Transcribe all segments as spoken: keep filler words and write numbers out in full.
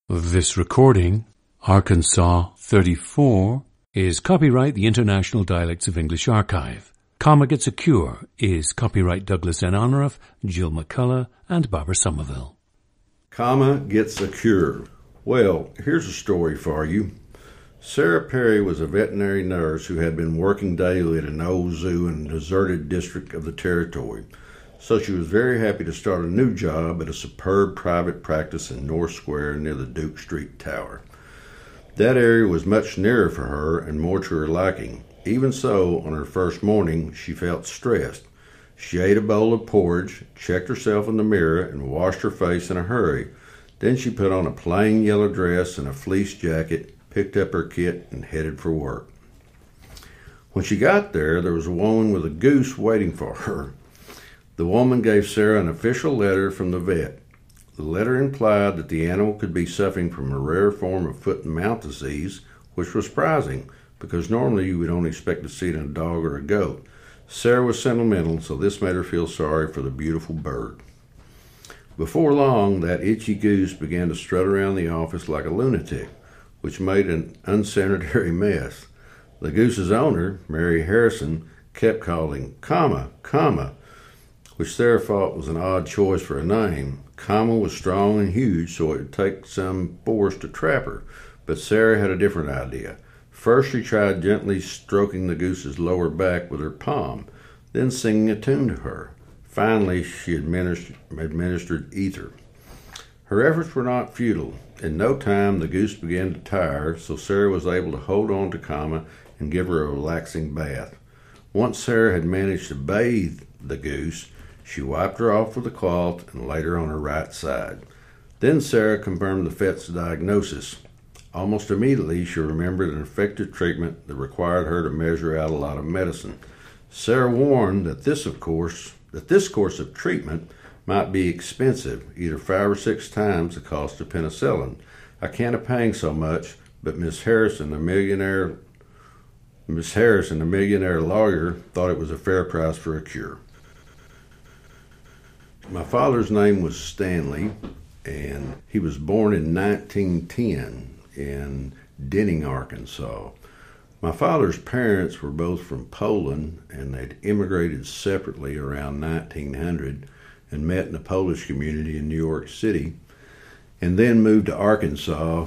This recording, Arkansas thirty-four, is copyright the International Dialects of English Archive. Comma Gets a Cure is copyright Douglas N. Honoroff, Jill McCullough, and Barbara Somerville. Comma Gets a Cure. Well, here's a story for you. Sarah Perry was a veterinary nurse who had been working daily at an old zoo in a deserted district of the territory. So she was very happy to start a new job at a superb private practice in North Square near the Duke Street Tower. That area was much nearer for her and more to her liking. Even so, on her first morning, she felt stressed. She ate a bowl of porridge, checked herself in the mirror, and washed her face in a hurry. Then she put on a plain yellow dress and a fleece jacket, picked up her kit, and headed for work. When she got there, there was a woman with a goose waiting for her. The woman gave Sarah an official letter from the vet. The letter implied that the animal could be suffering from a rare form of foot and mouth disease, which was surprising, because normally you would only expect to see it in a dog or a goat. Sarah was sentimental, so this made her feel sorry for the beautiful bird. Before long, that itchy goose began to strut around the office like a lunatic, which made an unsanitary mess. The goose's owner, Mary Harrison, kept calling, comma, comma, which Sarah thought was an odd choice for a name. Comma was strong and huge, so it would take some force to trap her, but Sarah had a different idea. First she tried gently stroking the goose's lower back with her palm, then singing a tune to her. Finally, she administered, administered ether. Her efforts were not futile. In no time, the goose began to tire, so Sarah was able to hold on to Comma and give her a relaxing bath. Once Sarah had managed to bathe the goose, she wiped her off with a cloth and laid her on her right side. Then Sarah confirmed the vet's diagnosis. Almost immediately, she remembered an effective treatment that required her to measure out a lot of medicine. Sarah warned that this, of course, that this course of treatment might be expensive, either five or six times the cost of penicillin. I can't have paying so much, but Miss Harrison, a millionaire, Miss Harrison, a millionaire lawyer, thought it was a fair price for a cure. My father's name was Stanley, and he was born in nineteen ten in Denning, Arkansas. My father's parents were both from Poland, and they'd immigrated separately around nineteen hundred and met in a Polish community in New York City, and then moved to Arkansas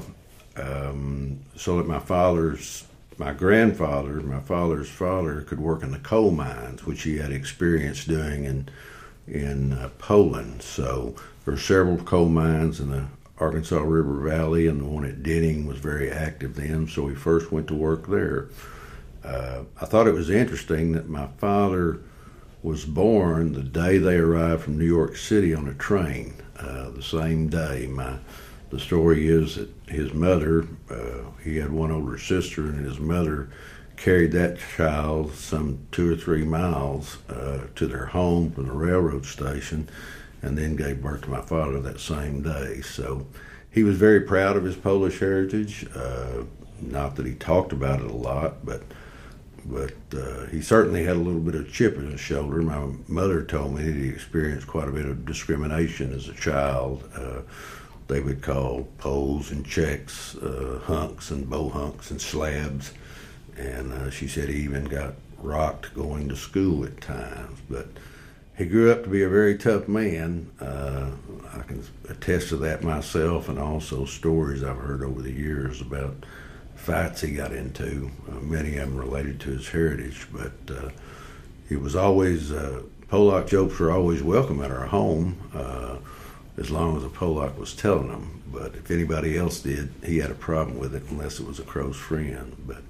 um, so that my father's, my grandfather, my father's father could work in the coal mines, which he had experience doing in in uh, Poland. So there were several coal mines in the Arkansas River Valley, and the one at Denning was very active then, so we first went to work there. Uh, I thought it was interesting that my father was born the day they arrived from New York City on a train, uh, the same day. My The story is that his mother, uh, he had one older sister, and his mother carried that child some two or three miles uh, to their home from the railroad station, and then gave birth to my father that same day. So he was very proud of his Polish heritage. Uh, not that he talked about it a lot, but but uh, he certainly had a little bit of chip in his shoulder. My mother told me that he experienced quite a bit of discrimination as a child. Uh, they would call Poles and Czechs uh, hunks and bohunks and slabs. And uh, she said he even got rocked going to school at times. But he grew up to be a very tough man. Uh, I can attest to that myself, and also stories I've heard over the years about fights he got into, uh, many of them related to his heritage. But uh, he was always, uh, Polak jokes were always welcome at our home, uh, as long as a Polak was telling them. But if anybody else did, he had a problem with it unless it was a close friend. But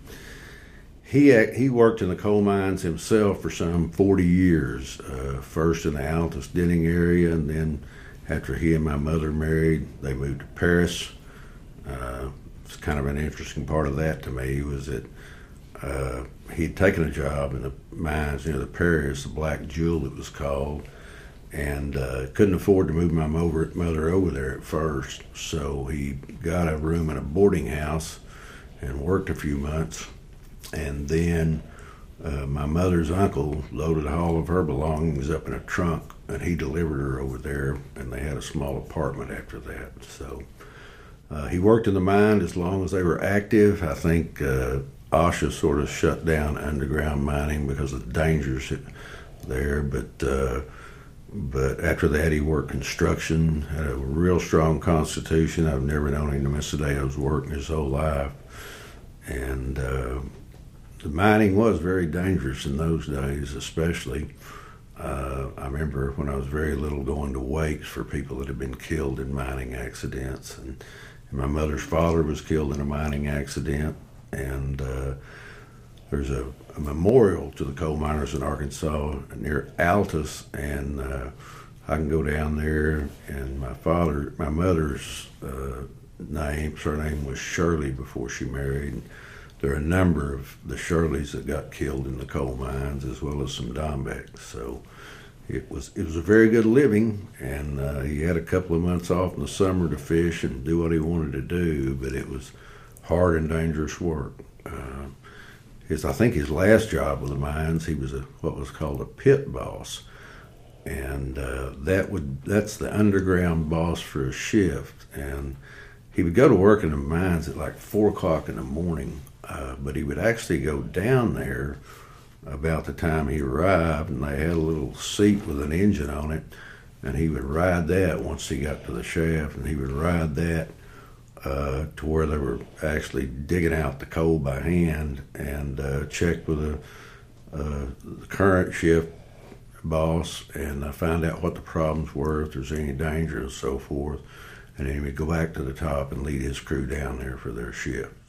He he worked in the coal mines himself for some forty years, uh, first in the Altus Denning area, and then after he and my mother married, they moved to Paris. Uh, it's kind of an interesting part of that to me was that uh, he'd taken a job in the mines near the Paris, the Black Jewel it was called, and uh, couldn't afford to move my mother over there at first, so he got a room in a boarding house and worked a few months. And then uh, my mother's uncle loaded all of her belongings up in a trunk, and he delivered her over there, and they had a small apartment after that. So Uh, he worked in the mine as long as they were active. I think uh, OSHA sort of shut down underground mining because of the dangers there. But uh, but after that, he worked construction. Had a real strong constitution. I've never known him to miss a day of his work in his whole life. And uh, the mining was very dangerous in those days, especially. Uh, I remember when I was very little going to wakes for people that had been killed in mining accidents. And, and my mother's father was killed in a mining accident. And uh, there's a, a memorial to the coal miners in Arkansas near Altus. And uh, I can go down there. And my father, my mother's uh, name, surname was Shirley before she married. There are a number of the Shirleys that got killed in the coal mines, as well as some Dombecks. So it was it was a very good living, and uh, he had a couple of months off in the summer to fish and do what he wanted to do, but it was hard and dangerous work. Uh, his I think his last job with the mines, he was a what was called a pit boss, and uh, that would that's the underground boss for a shift, and he would go to work in the mines at like four o'clock in the morning. Uh, but he would actually go down there about the time he arrived, and they had a little seat with an engine on it, and he would ride that once he got to the shaft, and he would ride that uh, to where they were actually digging out the coal by hand, and uh, check with the, uh, the current shift boss and uh, find out what the problems were, if there's any danger and so forth, and then he would go back to the top and lead his crew down there for their shift.